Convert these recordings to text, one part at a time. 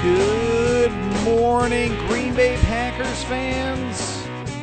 Good morning, Green Bay Packers fans.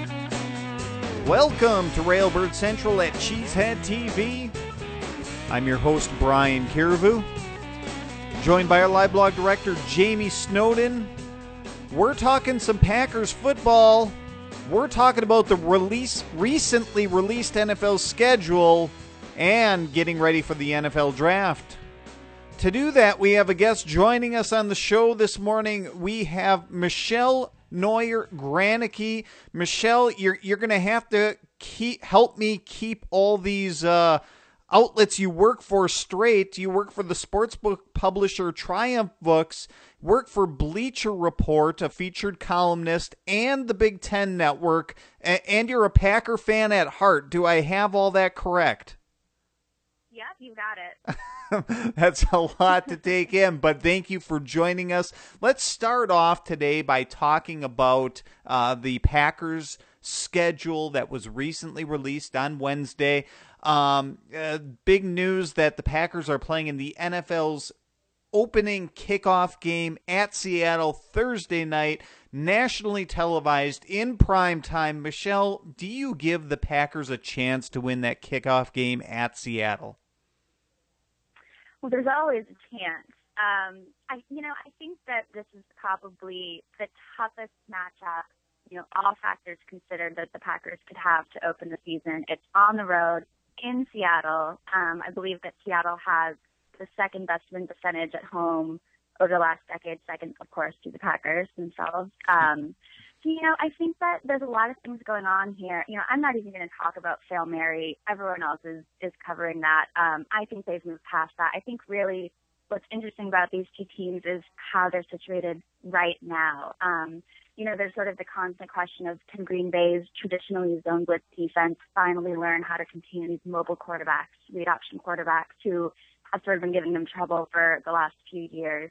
Welcome to Railbird Central at Cheesehead TV. I'm your host, Brian Kiravu, joined by our live blog director, Jamie Snowden. We're talking some Packers football. We're talking about the recently released NFL schedule and getting ready for the NFL draft. To do that, we have a guest joining us on the show this morning. We have Michelle Neuer-Granicke. Michelle, you're going to have to help me keep all these outlets you work for straight. You work for the sportsbook publisher Triumph Books, work for Bleacher Report, a featured columnist, and the Big Ten Network, and you're a Packer fan at heart. Do I have all that correct? Yep, you got it. That's a lot to take in, but thank you for joining us. Let's start off today by talking about the Packers schedule that was recently released on Wednesday. Big news that the Packers are playing in the NFL's opening kickoff game at Seattle Thursday night, nationally televised in prime time. Michelle, do you give the Packers a chance to win that kickoff game at Seattle? Well, there's always a chance. I think that this is probably the toughest matchup, all factors considered, that the Packers could have to open the season. It's on the road in Seattle. I believe that Seattle has the second best win percentage at home over the last decade, second, of course, to the Packers themselves. I think that there's a lot of things going on here. I'm not even going to talk about Hail Mary. Everyone else is covering that. I think they've moved past that. I think really what's interesting about these two teams is how they're situated right now. There's sort of the constant question of, can Green Bay's traditionally zone blitz defense finally learn how to contain these mobile quarterbacks, read option quarterbacks who have sort of been giving them trouble for the last few years.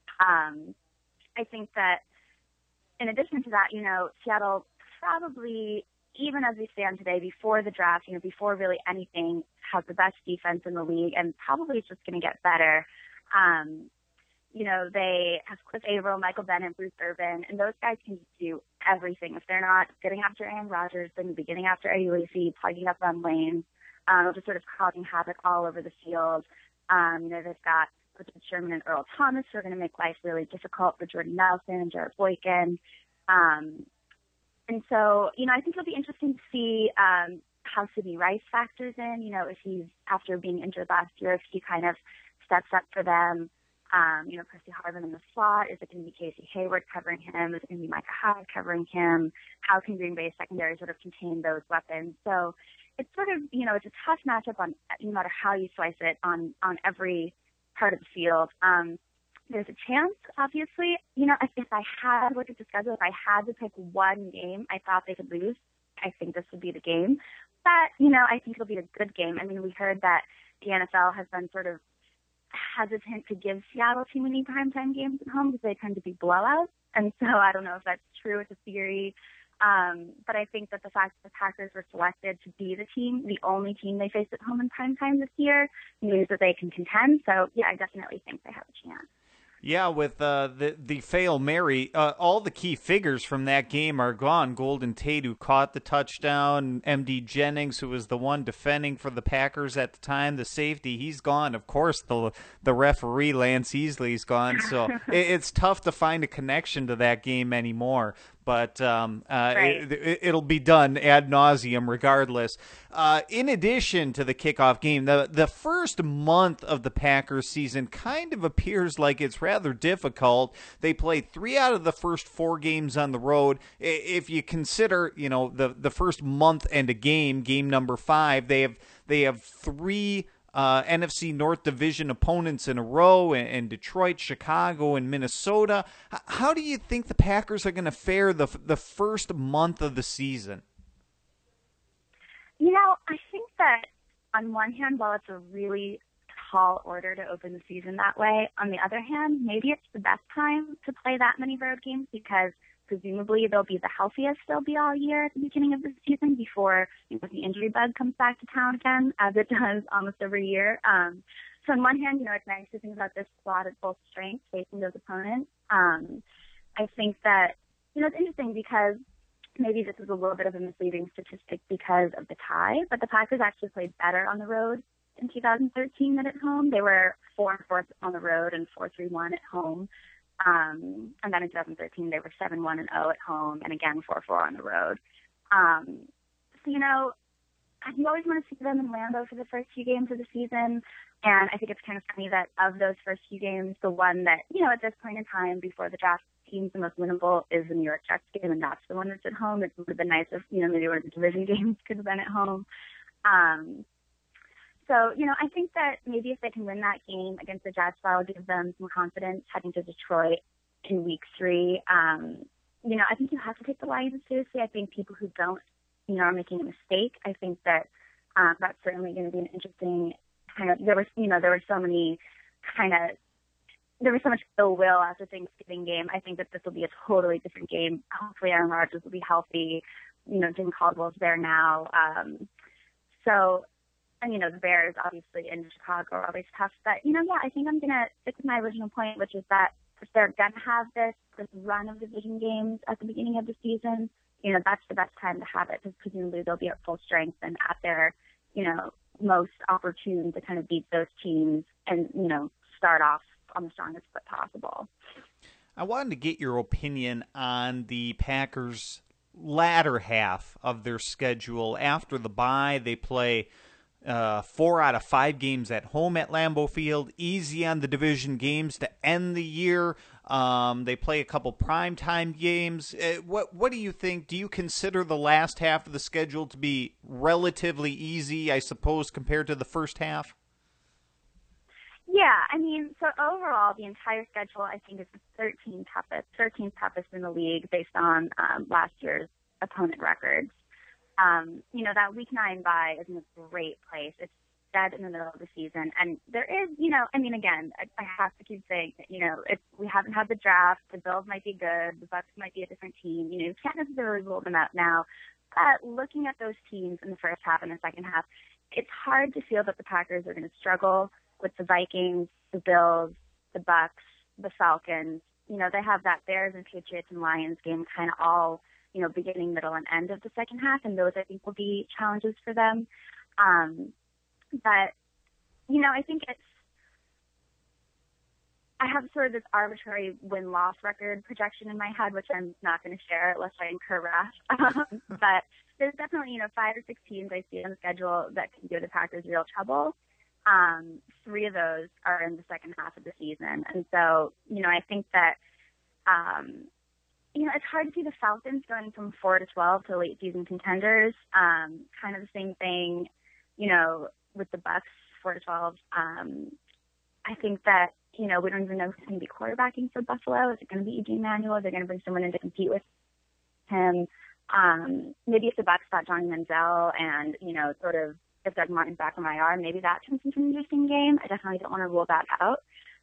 I think that in addition to that, Seattle probably, even as we stand today, before the draft, before really anything, has the best defense in the league, and probably it's just going to get better. They have Cliff Averill, Michael Bennett, Bruce Irvin, and those guys can just do everything. If they're not getting after Aaron Rodgers, then they'll be getting after Eddie Lacy, plugging up run lanes, just sort of causing havoc all over the field. They've got Richard Sherman and Earl Thomas, who are going to make life really difficult for Jordan Nelson and Jared Boykin. And so, I think it'll be interesting to see how Sidney Rice factors in, if he's, after being injured last year, if he kind of steps up for them. Percy Harvin in the slot. Is it going to be Casey Hayward covering him? Is it going to be Micah Hyde covering him? How can Green Bay's secondary sort of contain those weapons? So it's sort of, it's a tough matchup on no matter how you slice it on every part of the field. There's a chance, obviously. If I had looked at the schedule, if I had to pick one game I thought they could lose, I think this would be the game. But, I think it'll be a good game. I mean, we heard that the NFL has been sort of hesitant to give Seattle too many primetime games at home because they tend to be blowouts. And so I don't know if that's true. It's a theory. But I think that the fact that the Packers were selected to be the only team they face at home in primetime this year, means that they can contend. So, yeah, I definitely think they have a chance. Yeah, with the Hail Mary, all the key figures from that game are gone. Golden Tate, who caught the touchdown, M.D. Jennings, who was the one defending for the Packers at the time, the safety, he's gone. Of course, the referee, Lance Easley's gone. So it's tough to find a connection to that game anymore. But Right. it'll be done ad nauseum regardless. In addition to the kickoff game, the first month of the Packers season kind of appears like it's rather difficult. They played 3 out of the first 4 games on the road. If you consider, the first month and a game number 5, they have 3 NFC North Division opponents in a row, in Detroit, Chicago, and Minnesota. How do you think the Packers are going to fare the first month of the season? I think that on one hand, while it's a really tall order to open the season that way, on the other hand, maybe it's the best time to play that many road games because presumably they'll be the healthiest they'll be all year at the beginning of the season before the injury bug comes back to town again, as it does almost every year. So on one hand, it's nice to think about this squad at full strength facing those opponents. I think that, it's interesting because maybe this is a little bit of a misleading statistic because of the tie, but the Packers actually played better on the road in 2013 than at home. They were 4-4 on the road and 4-3-1 at home. And then in 2013, they were 7-1-0 at home, and again 4-4 on the road. So you always want to see them in Lambeau for the first few games of the season, and I think it's kind of funny that of those first few games, the one that at this point in time before the draft seems the most winnable is the New York Jets game, and that's the one that's at home. It would have been nice if maybe one of the division games could have been at home. So, I think that maybe if they can win that game against the Jets, that'll give them some confidence heading to Detroit in week 3. I think you have to take the Lions seriously. I think people who don't, are making a mistake. I think that that's certainly going to be an interesting kind of, there was so much ill will after Thanksgiving game. I think that this will be a totally different game. Hopefully Aaron Rodgers will be healthy. Jim Caldwell's there now. And, the Bears, obviously, in Chicago are always tough. But, I think I'm going to stick with my original point, which is that if they're going to have this run of division games at the beginning of the season, that's the best time to have it, because presumably they'll be at full strength and at their, most opportune to kind of beat those teams and, start off on the strongest foot possible. I wanted to get your opinion on the Packers' latter half of their schedule. After the bye, they play 4 out of 5 games at home at Lambeau Field, easy on the division games to end the year. They play a couple primetime games. What do you think? Do you consider the last half of the schedule to be relatively easy, I suppose, compared to the first half? Yeah, so overall, the entire schedule, I think, is the 13th toughest in the league based on last year's opponent records. That week 9 bye is in a great place. It's dead in the middle of the season. And there is, again, I have to keep saying that, we haven't had the draft. The Bills might be good. The Bucs might be a different team. You can't necessarily rule them out now. But looking at those teams in the first half and the second half, it's hard to feel that the Packers are going to struggle with the Vikings, the Bills, the Bucs, the Falcons. They have that Bears and Patriots and Lions game kind of all, beginning, middle, and end of the second half, and those I think will be challenges for them. But, I think I have sort of this arbitrary win-loss record projection in my head, which I'm not going to share unless I incur wrath. But there's definitely, 5 or 6 teams I see on the schedule that can give the Packers real trouble. 3 of those are in the second half of the season. And so, I think that, it's hard to see the Falcons going from 4-12 to late season contenders. Kind of the same thing, with the Bucs, 4-12. I think that, we don't even know who's going to be quarterbacking for Buffalo. Is it going to be E.J. Manuel? Are they going to bring someone in to compete with him? Maybe if the Bucs got Johnny Manziel and, sort of if Doug Martin's back on IR, maybe that turns into an interesting game. I definitely don't want to rule that out.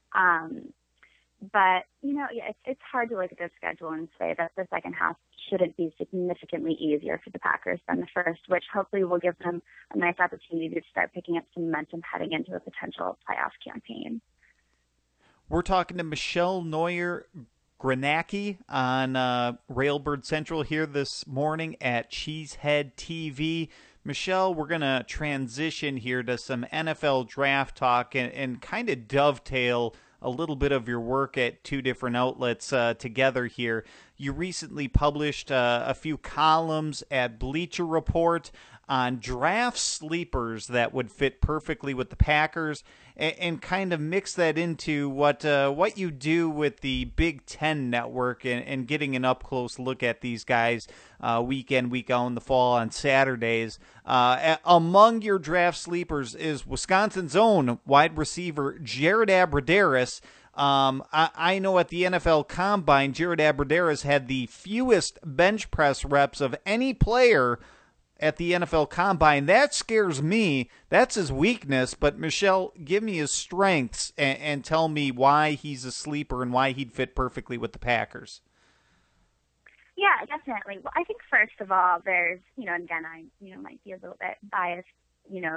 But, it's hard to look at their schedule and say that the second half shouldn't be significantly easier for the Packers than the first, which hopefully will give them a nice opportunity to start picking up some momentum heading into a potential playoff campaign. We're talking to Michelle Noyer-Granacki on Railbird Central here this morning at Cheesehead TV. Michelle, we're going to transition here to some NFL draft talk and kind of dovetail a little bit of your work at 2 different outlets together here. You recently published a few columns at Bleacher Report on draft sleepers that would fit perfectly with the Packers, and kind of mix that into what you do with the Big Ten Network and getting an up-close look at these guys week in, week out in the fall on Saturdays. Among your draft sleepers is Wisconsin's own wide receiver Jared Abbrederis. I know at the NFL Combine, Jared Abbrederis had the fewest bench press reps of any player at the NFL Combine. That scares me. That's his weakness. But, Michelle, give me his strengths and tell me why he's a sleeper and why he'd fit perfectly with the Packers. Yeah, definitely. Well, I think first of all, there's, again, I, might be a little bit biased,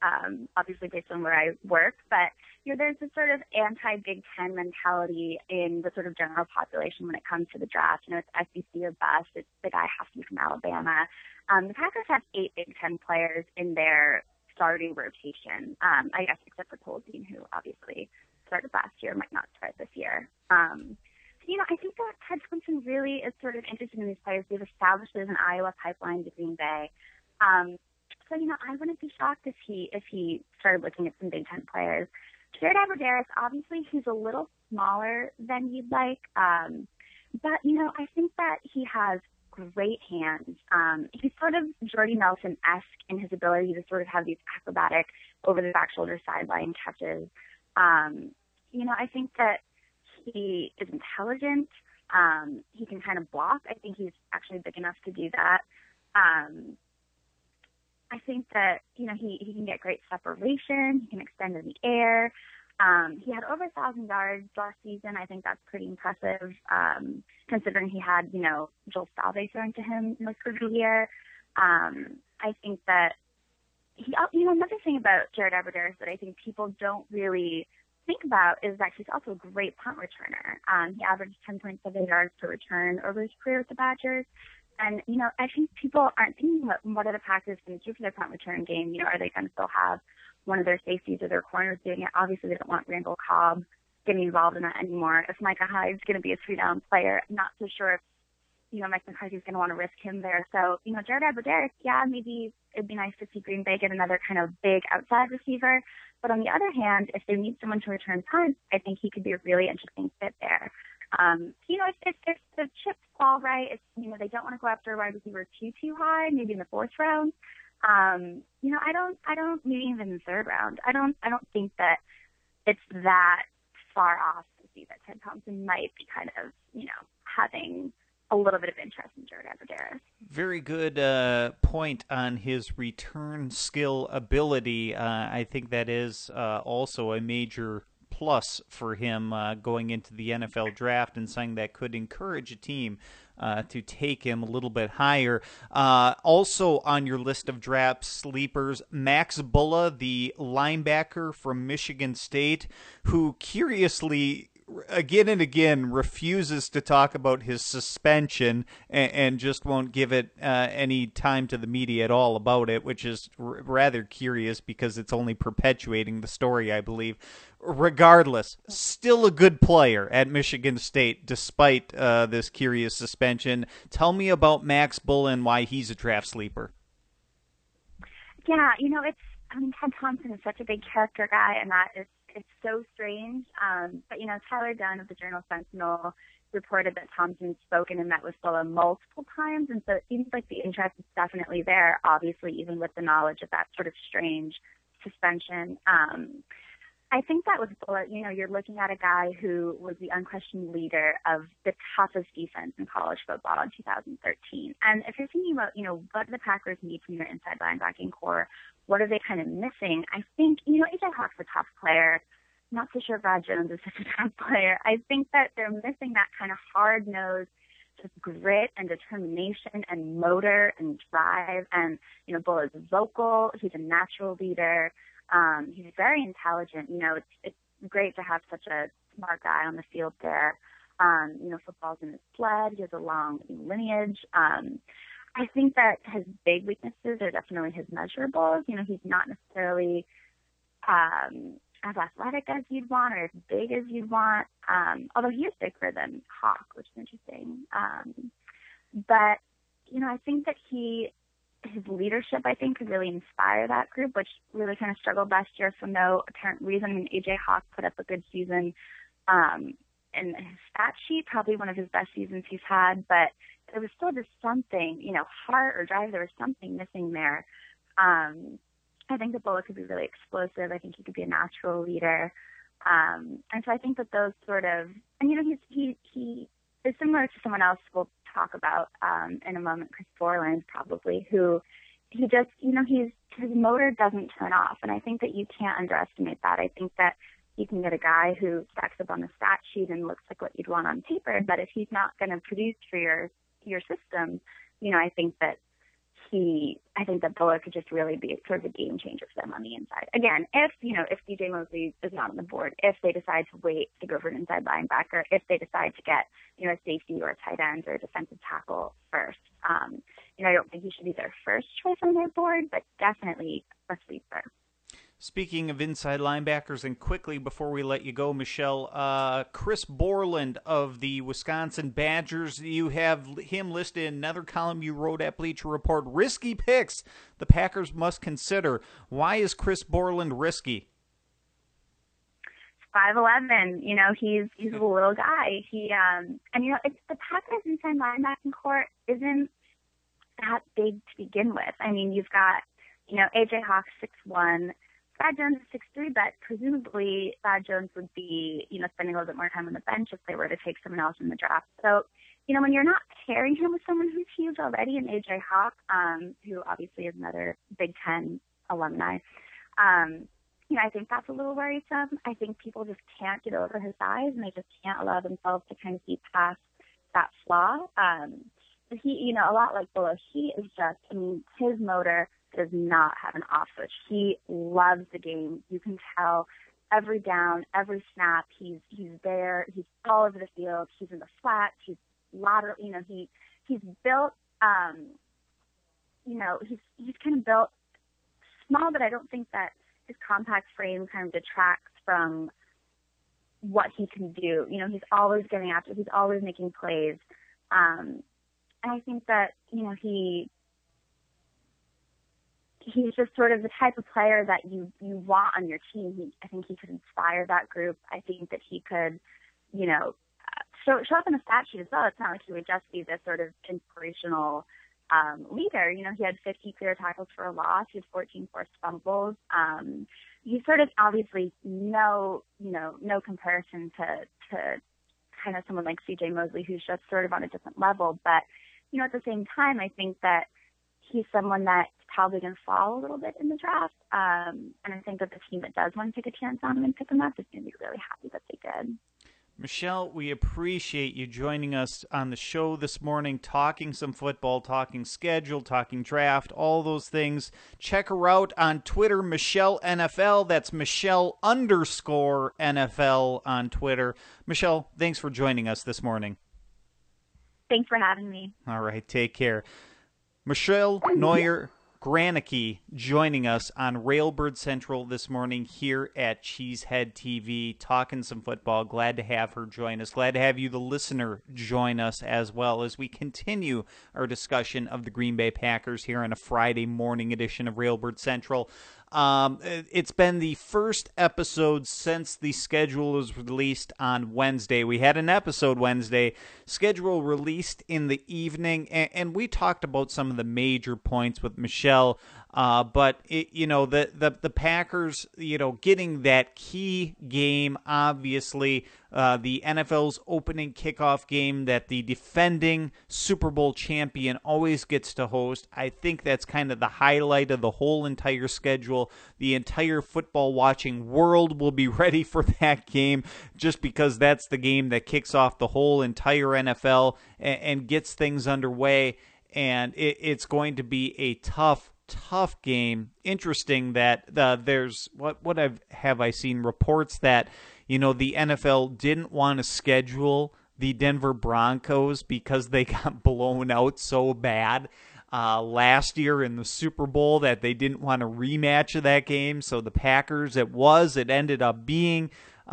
obviously based on where I work, but there's this sort of anti-Big Ten mentality in the sort of general population when it comes to the draft. It's SEC or bust. It's the guy has to be from Alabama. The Packers have 8 Big Ten players in their starting rotation, I guess except for Tolzien, who obviously started last year, might not start this year. I think that Ted Thompson really is sort of interested in these players. They've established there's an Iowa pipeline to Green Bay. So I wouldn't be shocked if he started looking at some Big Ten players. Jared Abbrederis, obviously, he's a little smaller than you'd like. But, I think that he has great hands. He's sort of Jordy Nelson-esque in his ability to sort of have these acrobatic over-the-back shoulder sideline catches. I think that he is intelligent. He can kind of block. I think he's actually big enough to do that. I think that, he can get great separation. He can extend in the air. He had over 1,000 yards last season. I think that's pretty impressive, considering he had, Joel Stave thrown to him most of the year. I think that another thing about Jared Abbrederis that I think people don't really think about is that he's also a great punt returner. He averaged 10.7 yards per return over his career with the Badgers. And, I think people aren't thinking about what are the Packers going to do for their punt return game. Are they going to still have one of their safeties or their corners doing it? Obviously, they don't want Randall Cobb getting involved in that anymore. If Micah Hyde's going to be a 3-down player, I'm not so sure if, Mike McCarthy's going to want to risk him there. So, Jared Abbrederis, maybe it'd be nice to see Green Bay get another kind of big outside receiver. But on the other hand, if they need someone to return punts, I think he could be a really interesting fit there. If the chips fall right, if, they don't want to go after a wide receiver too high, maybe in the 4th round, I don't, maybe even in the 3rd round, I don't think that it's that far off to see that Ted Thompson might be kind of, having a little bit of interest in Jared Abbrederis. Very good point on his return skill ability. I think that is also a major plus for him going into the NFL draft, and something that could encourage a team to take him a little bit higher. Also on your list of draft sleepers, Max Bulla, the linebacker from Michigan State, who curiously again and again refuses to talk about his suspension and just won't give it any time to the media at all about it, which is rather curious because it's only perpetuating the story, I believe. Regardless, still a good player at Michigan State despite this curious suspension. Tell me about Max Bulla and why he's a draft sleeper. Yeah, Ted Thompson is such a big character guy, and it's so strange. But, Tyler Dunn of the Journal-Sentinel reported that Thompson spoken and met with Bulla multiple times, and so it seems like the interest is definitely there, obviously, even with the knowledge of that sort of strange suspension. I think that with Bulla, you're looking at a guy who was the unquestioned leader of the toughest defense in college football in 2013. And if you're thinking about, what do the Packers need from their inside linebacking core, what are they kind of missing? I think, AJ Hawk's a tough player. Not so sure Brad Jones is such a tough player. I think that they're missing that kind of hard-nosed, just grit and determination and motor and drive. And, Bulla's vocal. He's a natural leader. He's very intelligent. It's great to have such a smart guy on the field there. Football's in his blood. He has a long lineage. I think that his big weaknesses are definitely his measurables. He's not necessarily as athletic as you'd want or as big as you'd want, although he is bigger than Hawk, which is interesting. But, I think that his leadership, I think, could really inspire that group, which really kind of struggled last year for no apparent reason. I mean, AJ Hawk put up a good season in his stat sheet, probably one of his best seasons he's had, but there was still just something, heart or drive, there was something missing there. I think that Bulla could be really explosive. I think he could be a natural leader. And so I think that those sort of, and he is similar to someone else we'll talk about in a moment, Chris Borland probably, who he just, his motor doesn't turn off. And I think that you can't underestimate that. I think that you can get a guy who stacks up on the stat sheet and looks like what you'd want on paper, but if he's not going to produce for your system, I think that I think that Bullard could just really be sort of a game changer for them on the inside. Again, if DJ Mosley is not on the board, if they decide to wait to go for an inside linebacker, if they decide to get, a safety or a tight end or a defensive tackle first, I don't think he should be their first choice on their board, but definitely a sleeper. Speaking of inside linebackers, and quickly before we let you go, Michelle, Chris Borland of the Wisconsin Badgers, you have him listed in another column you wrote at Bleacher Report. Risky picks the Packers must consider. Why is Chris Borland risky? 5'11", he's a little guy. It's the Packers inside linebacking core isn't that big to begin with. I mean, you've got, AJ Hawk 6'1", Thad Jones is 6'3", but presumably Thad Jones would be, spending a little bit more time on the bench if they were to take someone else in the draft. So, when you're not pairing him with someone who's huge already, in AJ Hawk, who obviously is another Big Ten alumni, I think that's a little worrisome. I think people just can't get over his size, and they just can't allow themselves to kind of see past that flaw. But he, a lot like Bullough, he is just, his motor does not have an off switch. He loves the game. You can tell every down, every snap, he's there. He's all over the field. He's in the flat. He's lateral. He's built. He's kind of built small, but I don't think that his compact frame kind of detracts from what he can do. He's always getting after. He's always making plays. And I think that he's just sort of the type of player that you want on your team. I think he could inspire that group. I think that he could, show up in a stat sheet as well. It's not like he would just be this sort of inspirational leader. He had 50 clear tackles for a loss. He had 14 forced fumbles. He's sort of obviously no comparison to kind of someone like C.J. Mosley, who's just sort of on a different level. But, at the same time, I think that he's someone that's probably going to fall a little bit in the draft. And I think that the team that does want to take a chance on him and pick him up is going to be really happy that they did. Michelle, we appreciate you joining us on the show this morning, talking some football, talking schedule, talking draft, all those things. Check her out on Twitter, Michelle NFL. That's Michelle_NFL on Twitter. Michelle, thanks for joining us this morning. Thanks for having me. All right, take care. Michelle Neuer-Granicke joining us on Railbird Central this morning here at Cheesehead TV, talking some football. Glad to have her join us. Glad to have you, the listener, join us as well as we continue our discussion of the Green Bay Packers here on a Friday morning edition of Railbird Central. It's been the first episode since the schedule was released on Wednesday. We had an episode Wednesday, schedule released in the evening, and we talked about some of the major points with Michelle. But the Packers, getting that key game, obviously, the NFL's opening kickoff game that the defending Super Bowl champion always gets to host. I think that's kind of the highlight of the whole entire schedule. The entire football watching world will be ready for that game just because that's the game that kicks off the whole entire NFL and gets things underway. And it's going to be a tough game. Interesting that there's what have I seen reports that the NFL didn't want to schedule the Denver Broncos because they got blown out so bad last year in the Super Bowl that they didn't want a rematch of that game. So the Packers, it ended up being.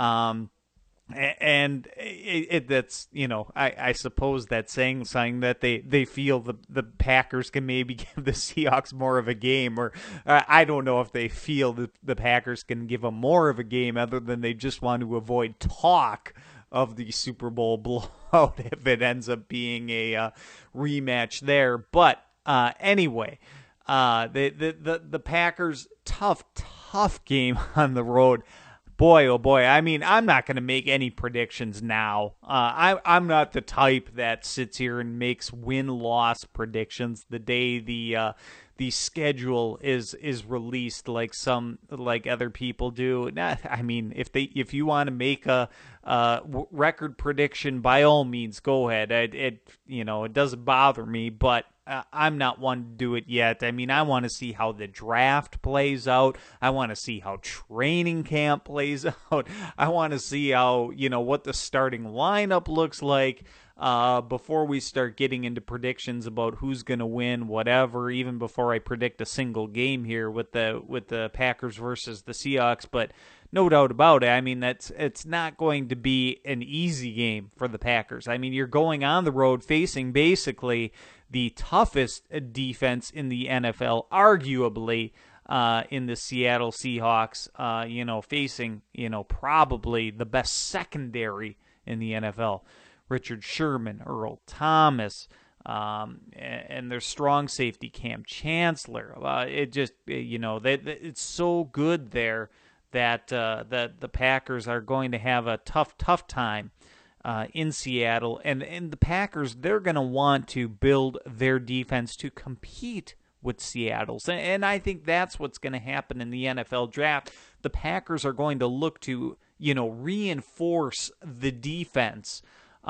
And that's, I suppose that's saying something that they feel the Packers can maybe give the Seahawks more of a game, or I don't know if they feel that the Packers can give them more of a game other than they just want to avoid talk of the Super Bowl blowout if it ends up being a rematch there. But anyway, the Packers, tough game on the road. Boy, oh boy, I mean, I'm not going to make any predictions now. I'm not the type that sits here and makes win-loss predictions the day the schedule is released like other people do. I mean, if you want to make a record prediction, by all means, go ahead. It doesn't bother me, but I'm not one to do it yet. I mean, I want to see how the draft plays out. I want to see how training camp plays out. I want to see how, what the starting lineup looks like before we start getting into predictions about who's going to win, whatever, even before I predict a single game here with the Packers versus the Seahawks. But no doubt about it, I mean, it's not going to be an easy game for the Packers. I mean, you're going on the road facing basically the toughest defense in the NFL, arguably, in the Seattle Seahawks, facing, probably the best secondary in the NFL. Richard Sherman, Earl Thomas, and their strong safety, Cam Chancellor. It's so good there that the Packers are going to have a tough time in Seattle. And the Packers, they're going to want to build their defense to compete with Seattle's. And I think that's what's going to happen in the NFL draft. The Packers are going to look to, reinforce the defense,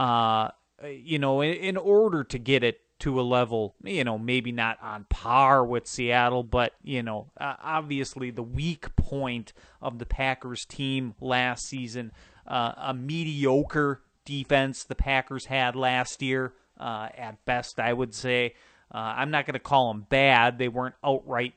in order to get it to a level, maybe not on par with Seattle, but, obviously the weak point of the Packers team last season, a mediocre defense the Packers had last year, at best, I would say. I'm not going to call them bad. They weren't outright,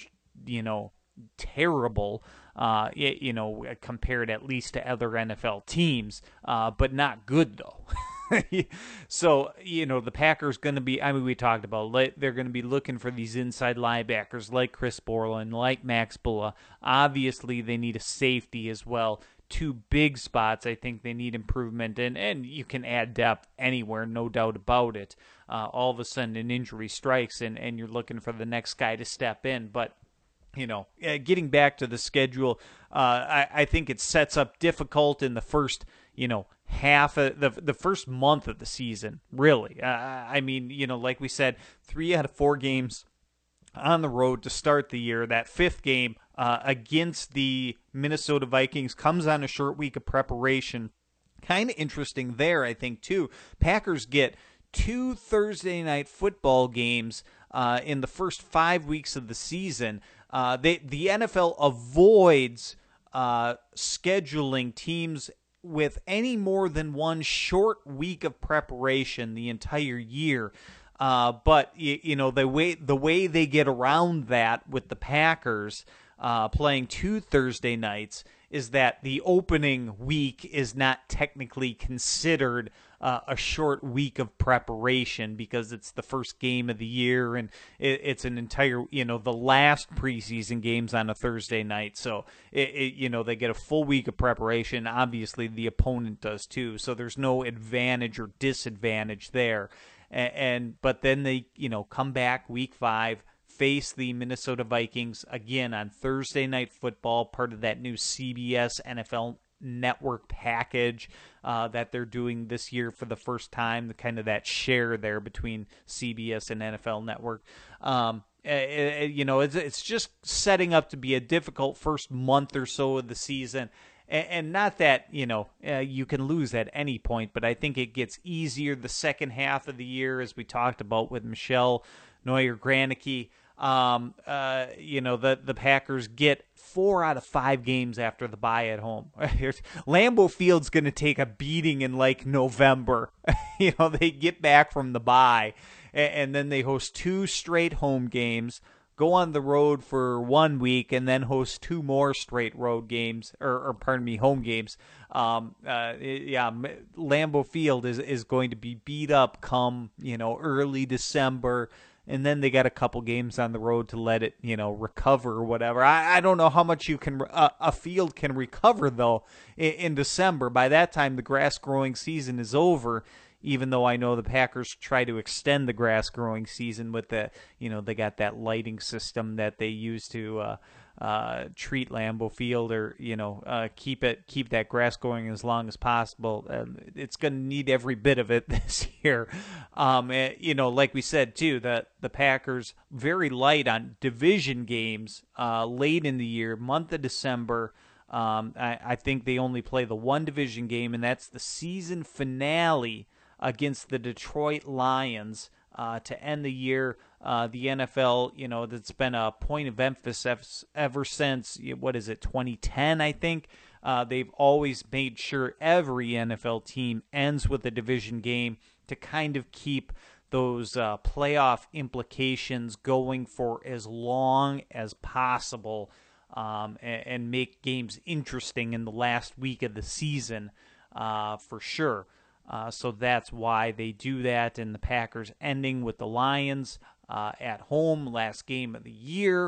terrible, compared at least to other NFL teams, but not good, though. So, the Packers going to be, we talked about, they're going to be looking for these inside linebackers like Chris Borland, like Max Bulla. Obviously, they need a safety as well. Two big spots, I think they need improvement, and you can add depth anywhere, no doubt about it. All of a sudden, an injury strikes, and you're looking for the next guy to step in, but getting back to the schedule, I think it sets up difficult in the first, half of the first month of the season, really. Like we said, 3 out of 4 games on the road to start the year. That 5th game against the Minnesota Vikings comes on a short week of preparation. Kind of interesting there, I think, too. Packers get 2 Thursday night football games in the first 5 weeks of the season. The NFL avoids scheduling teams with any more than one short week of preparation the entire year. But the way they get around that with the Packers playing 2 Thursday nights is that the opening week is not technically considered a short week of preparation because it's the first game of the year and it's an entire, the last preseason game's on a Thursday night. So, they get a full week of preparation. Obviously, the opponent does too. So there's no advantage or disadvantage there. But then they, come back week 5, face the Minnesota Vikings again on Thursday Night Football, part of that new CBS NFL Network package that they're doing this year for the first time, kind of that share there between CBS and NFL Network. It's just setting up to be a difficult first month or so of the season. And not that, you can lose at any point, but I think it gets easier the second half of the year, as we talked about with Michelle Neuer-Granicke. The Packers get 4 out of 5 games after the bye at home. Lambeau Field's going to take a beating in like November. They get back from the bye, and then they host 2 straight home games, go on the road for 1 week, and then host 2 more straight road games, home games. Lambeau Field is going to be beat up come, early December, and then they got a couple games on the road to let it, recover or whatever. I don't know how much a field can recover, though, in December. By that time, the grass growing season is over, even though I know the Packers try to extend the grass growing season with the, they got that lighting system that they use to treat Lambeau Field, or keep that grass going as long as possible. It's going to need every bit of it this year. Like we said too, that the Packers very light on division games late in the year, month of December. I think they only play the one division game, and that's the season finale against the Detroit Lions to end the year. The NFL, that's been a point of emphasis ever since, 2010, I think. They've always made sure every NFL team ends with a division game to kind of keep those playoff implications going for as long as possible, and make games interesting in the last week of the season, for sure. So that's why they do that, and the Packers ending with the Lions at home, last game of the year.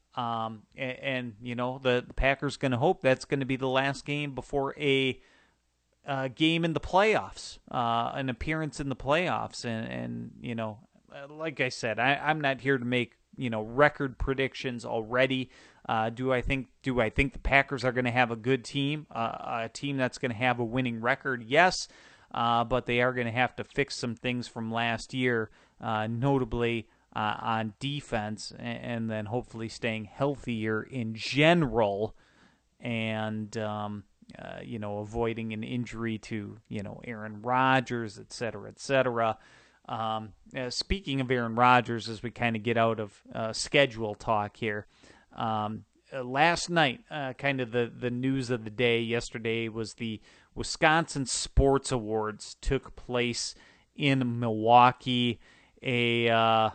The Packers going to hope that's going to be the last game before a game in the playoffs, an appearance in the playoffs. And like I said, I'm not here to make, record predictions already. Do I think the Packers are going to have a good team, a team that's going to have a winning record? Yes. But they are going to have to fix some things from last year, notably on defense, and then hopefully staying healthier in general, and avoiding an injury to Aaron Rodgers, et cetera, et cetera. Speaking of Aaron Rodgers, as we kind of get out of schedule talk here, last night, kind of the news of the day yesterday was the Wisconsin Sports Awards took place in Milwaukee, a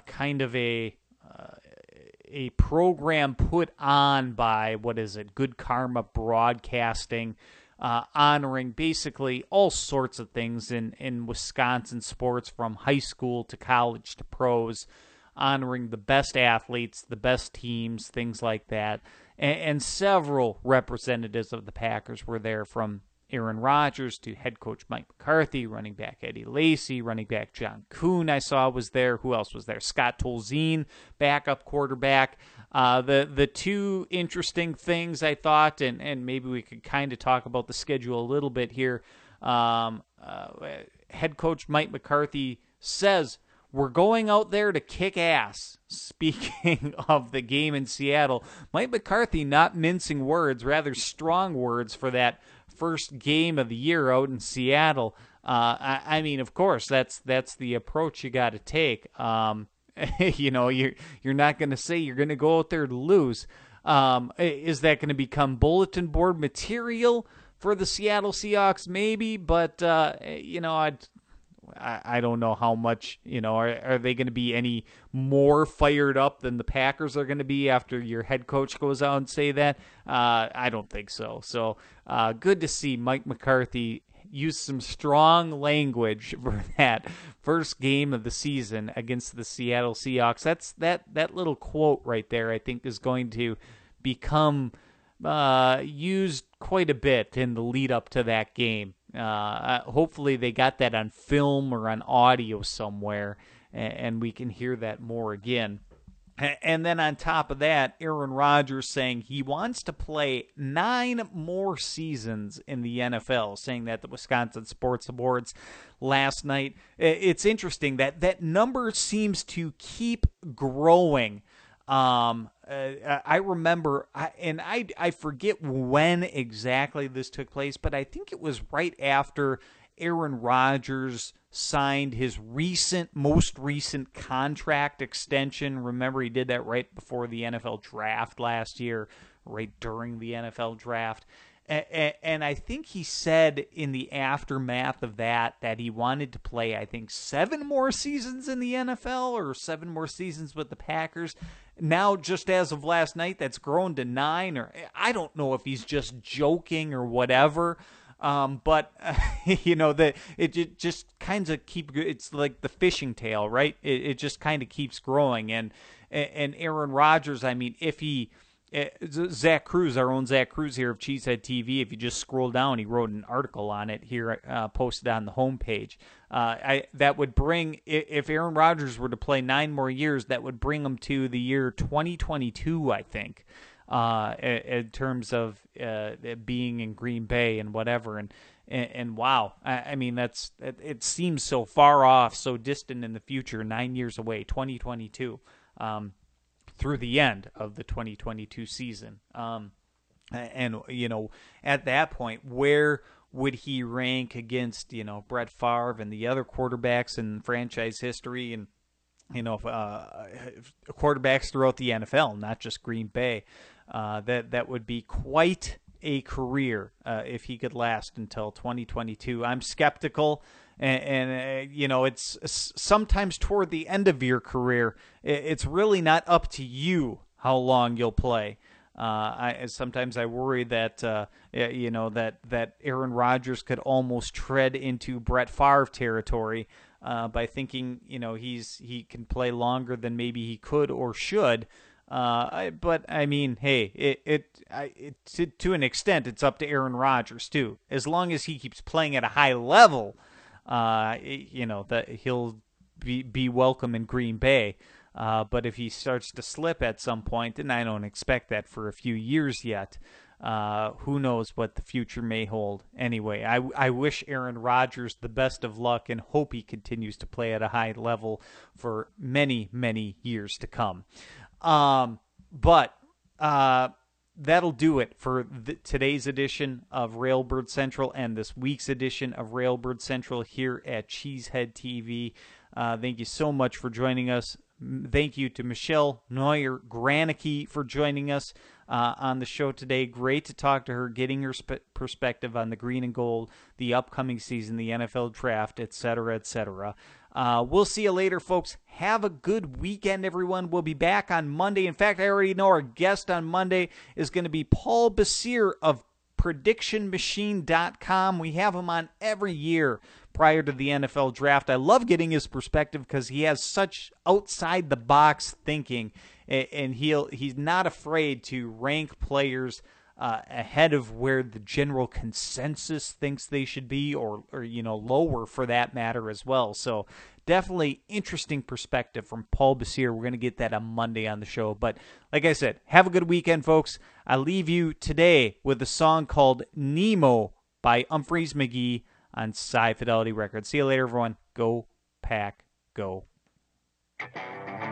program put on by, Good Karma Broadcasting, honoring basically all sorts of things in Wisconsin sports, from high school to college to pros, honoring the best athletes, the best teams, things like that. And several representatives of the Packers were there, from Aaron Rodgers to head coach Mike McCarthy, running back Eddie Lacy, running back John Kuhn I saw was there. Who else was there? Scott Tolzien, backup quarterback. The two interesting things I thought, and maybe we could kind of talk about the schedule a little bit here. Head coach Mike McCarthy says, "We're going out there to kick ass." Speaking of the game in Seattle, Mike McCarthy not mincing words, rather strong words for that first game of the year out in Seattle. I mean, of course, that's the approach you got to take. You're not going to say you're going to go out there to lose. Is that going to become bulletin board material for the Seattle Seahawks? Maybe, but I don't know how much, are they going to be any more fired up than the Packers are going to be after your head coach goes out and say that? I don't think so. So good to see Mike McCarthy use some strong language for that first game of the season against the Seattle Seahawks. That little quote right there, I think, is going to become used quite a bit in the lead up to that game. Hopefully they got that on film or on audio somewhere, and we can hear that more again. And then on top of that, Aaron Rodgers saying he wants to play 9 more seasons in the NFL, saying that the Wisconsin Sports Awards last night. It's interesting that number seems to keep growing. I remember, I forget when exactly this took place, but I think it was right after Aaron Rodgers signed his most recent contract extension. Remember, he did that right before the NFL draft last year, right during the NFL draft. And I think he said in the aftermath of that he wanted to play, I think, 7 more seasons in the NFL or 7 more seasons with the Packers. Now, just as of last night, that's grown to 9. Or I don't know if he's just joking or whatever. But it just kind of it's like the fishing tail, right? It just kind of keeps growing. And Aaron Rodgers, I mean, if he, Zach Cruz, our own Zach Cruz here of Cheesehead TV, if you just scroll down, he wrote an article on it here, posted on the homepage. That would bring, if Aaron Rodgers were to play 9 more years, that would bring him to the year 2022, I think. In terms of being in Green Bay and whatever, and wow, I mean it seems so far off, so distant in the future, 9 years away, 2022, through the end of the 2022 season, and at that point, where would he rank against, Brett Favre and the other quarterbacks in franchise history and, quarterbacks throughout the NFL, not just Green Bay. That would be quite a career if he could last until 2022. I'm skeptical, and it's sometimes toward the end of your career, it's really not up to you how long you'll play. Sometimes I worry that that Aaron Rodgers could almost tread into Brett Favre territory by thinking he can play longer than maybe he could or should. But I mean, hey, to an extent, it's up to Aaron Rodgers too. As long as he keeps playing at a high level, that he'll be welcome in Green Bay. But if he starts to slip at some point, and I don't expect that for a few years yet, who knows what the future may hold. Anyway, I wish Aaron Rodgers the best of luck and hope he continues to play at a high level for many, many years to come. But that'll do it for today's edition of Railbird Central and this week's edition of Railbird Central here at Cheesehead TV. Thank you so much for joining us. Thank you to Michelle Neuer-Granicke for joining us on the show today. Great to talk to her, getting her perspective on the green and gold, the upcoming season, the NFL draft, etc., etc. We'll see you later, folks. Have a good weekend, everyone. We'll be back on Monday. In fact, I already know our guest on Monday is going to be Paul Basir of PredictionMachine.com. We have him on every year prior to the NFL draft. I love getting his perspective because he has such outside-the-box thinking, and he's not afraid to rank players ahead of where the general consensus thinks they should be, or lower for that matter as well. So definitely interesting perspective from Paul Basir. We're going to get that on Monday on the show. But like I said, have a good weekend, folks. I leave you today with a song called Nemo by Umphrey's McGee on Sci Fidelity Records. See you later, everyone. Go Pack, go.